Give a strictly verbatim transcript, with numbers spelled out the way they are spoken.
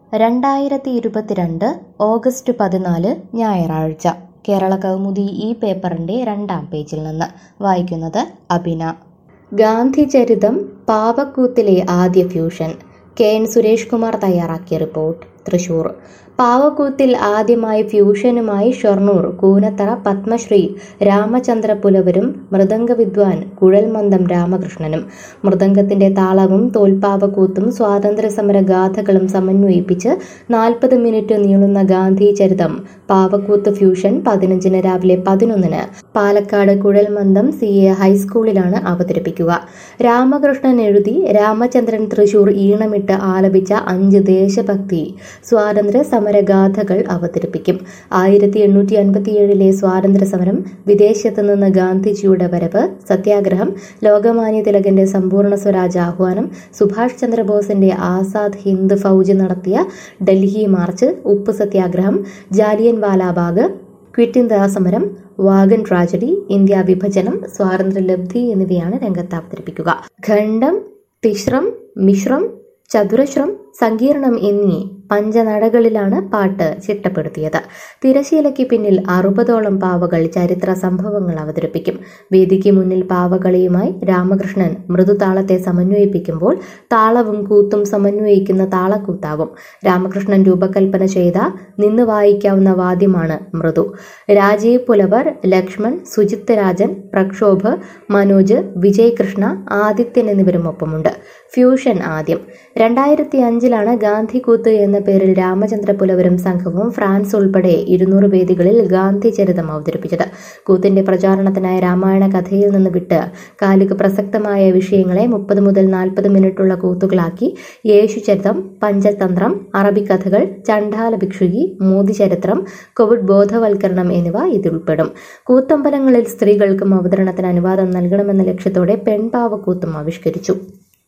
രണ്ടായിരത്തി ഇരുപത്തിരണ്ട് ഓഗസ്റ്റ് പതിനാല് ഞായറാഴ്ച. കേരള കൗമുദി ഈ പേപ്പറിന്റെ രണ്ടാം പേജിൽ നിന്ന് വായിക്കുന്നത് അഭിന. ഗാന്ധിചരിതം പാവക്കൂത്തിലെ ആദ്യ fusion. K N Suresh Kumar തയ്യാറാക്കിയ റിപ്പോർട്ട്. തൃശൂർ. പാവക്കൂത്തിൽ ആദ്യമായി ഫ്യൂഷനുമായി ഷൊർണൂർ കൂനത്തറ പത്മശ്രീ രാമചന്ദ്ര പുലവരും മൃദംഗ വിദ്വാൻ കുഴൽമന്ദം രാമകൃഷ്ണനും. മൃദംഗത്തിന്റെ താളവും തോൽപ്പാവക്കൂത്തും സ്വാതന്ത്ര്യസമര ഗാഥകളും സമന്വയിപ്പിച്ച് നാൽപ്പത് മിനിറ്റ് നീളുന്ന ഗാന്ധി ചരിതം പാവക്കൂത്ത് ഫ്യൂഷൻ പതിനഞ്ചിന് രാവിലെ പതിനൊന്നിന് പാലക്കാട് കുഴൽമന്ദം സി എ ഹൈസ്കൂളിലാണ് അവതരിപ്പിക്കുക. രാമകൃഷ്ണൻ എഴുതി രാമചന്ദ്രൻ തൃശൂർ ഈണമിട്ട് ആലപിച്ച അഞ്ച് ദേശഭക്തി സ്വാതന്ത്ര്യ സമരഗാഥകൾ അവതരിപ്പിക്കും. ആയിരത്തി എണ്ണൂറ്റി അൻപത്തിയേഴിലെ സ്വാതന്ത്ര്യ സമരം, വിദേശത്ത് നിന്ന് ഗാന്ധിജിയുടെ വരവ്, സത്യാഗ്രഹം, ലോകമാന്യ തിലകന്റെ സമ്പൂർണ്ണ സ്വരാജ് ആഹ്വാനം, സുഭാഷ് ചന്ദ്രബോസിന്റെ ആസാദ് ഹിന്ദ് ഫൗജ് നടത്തിയ ഡൽഹി മാർച്ച്, ഉപ്പ് സത്യാഗ്രഹം, ജാലിയൻ വാലാബാഗ്, ക്വിറ്റ് ഇന്ത്യ സമരം, വാഗൻ ട്രാജഡി, ഇന്ത്യ വിഭജനം, സ്വാതന്ത്ര്യലബ്ധി എന്നിവയാണ് രംഗത്ത് അവതരിപ്പിക്കുക. ഖണ്ഡം, തിശ്രം, മിശ്രം, ചതുരശ്രം, സങ്കീർണം എന്നീ പഞ്ചനടകളിലാണ് പാട്ട് ചിട്ടപ്പെടുത്തിയത്. തിരശീലയ്ക്ക് പിന്നിൽ അറുപതോളം പാവകൾ ചരിത്ര സംഭവങ്ങൾ അവതരിപ്പിക്കും. വേദിക്ക് മുന്നിൽ പാവകളിയുമായി രാമകൃഷ്ണൻ മൃദുതാളത്തെ സമന്വയിപ്പിക്കുമ്പോൾ താളവും കൂത്തും സമന്വയിക്കുന്ന താളക്കൂത്താവും. രാമകൃഷ്ണൻ രൂപകൽപ്പന ചെയ്ത നിന്ന് വായിക്കാവുന്ന വാദ്യമാണ് മൃദു. രാജീവ് പുലവർ, ലക്ഷ്മൺ, സുജിത് രാജൻ, പ്രക്ഷോഭ്, മനോജ്, വിജയ് കൃഷ്ണ, ആദിത്യൻ എന്നിവരും ഒപ്പമുണ്ട്. ഫ്യൂഷൻ ആദ്യം. രണ്ടായിരത്തി അഞ്ചിലാണ് ഗാന്ധി കൂത്ത് എന്ന പേരിൽ രാമചന്ദ്ര പുലവരും സംഘവും ഫ്രാൻസ് ഉൾപ്പെടെ ഇരുന്നൂറ് വേദികളിൽ ഗാന്ധി ചരിതം അവതരിപ്പിച്ചത്. കൂത്തിന്റെ പ്രചാരണത്തിനായി രാമായണ കഥയിൽ നിന്ന് വിട്ട് കാലിക പ്രസക്തമായ വിഷയങ്ങളെ മുപ്പത് മുതൽ നാൽപ്പത് മിനിറ്റുള്ള കൂത്തുകളാക്കി യേശുചരിതം, പഞ്ചതന്ത്രം, അറബിക്കഥകൾ, ചണ്ഡാല ഭിക്ഷുകി, മോദി ചരിത്രം, കോവിഡ് ബോധവൽക്കരണം എന്നിവ ഇതിലുൾപ്പെടും. കൂത്തമ്പലങ്ങളിൽ സ്ത്രീകൾക്കും അവതരണത്തിന് അനുവാദം നൽകണമെന്ന ലക്ഷ്യത്തോടെ പെൺപാവക്കൂത്തും ആവിഷ്കരിച്ചു.